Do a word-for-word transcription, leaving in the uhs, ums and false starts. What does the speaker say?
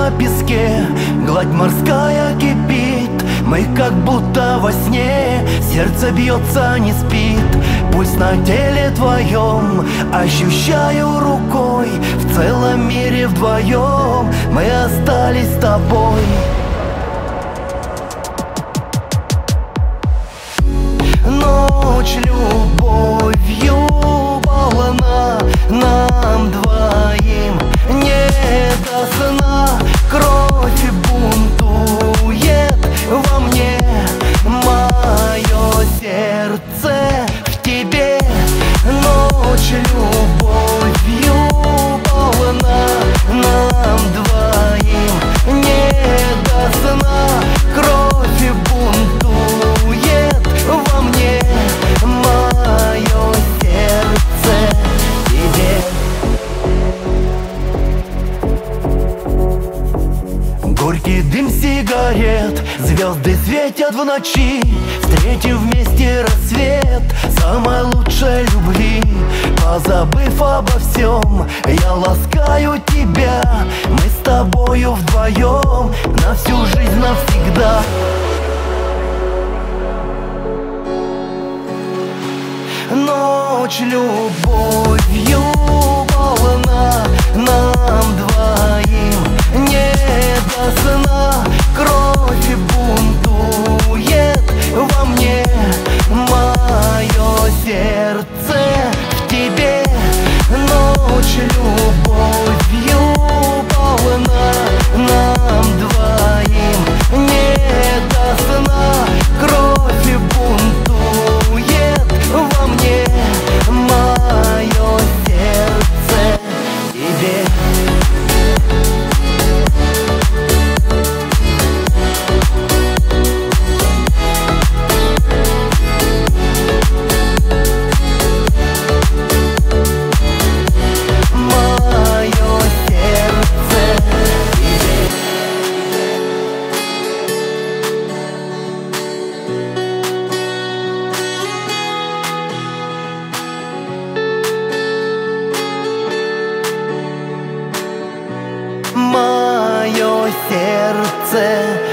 на песке, гладь морская кипит. Мы как будто во сне, сердце бьется, не спит. Пусть на теле твоем ощущаю рукой, в целом мире вдвоем мы остались с тобой. Ночь любовью полна, нам двоим не до сна. Кровь бунтует во мне, мое сердце в тебе. Ночь любовью полна, нам двоим не до сна. Кровь бунтует во мне, мое сердце в тебе. Горький дым сигарет, звезды светят в ночи. Встретим вместе рассвет самой лучшей любви. Позабыв обо всем, я ласкаю тебя. Мы с тобою вдвоем на всю жизнь, навсегда. Ночь любовью полна, нам двоим не до сна. Кровь бунтует во мне, мое сердце в тебе. Ночь любовью полна, нам двоим не до сна. Кровь бунтует во мне, мое сердце в тебе. Мое сердце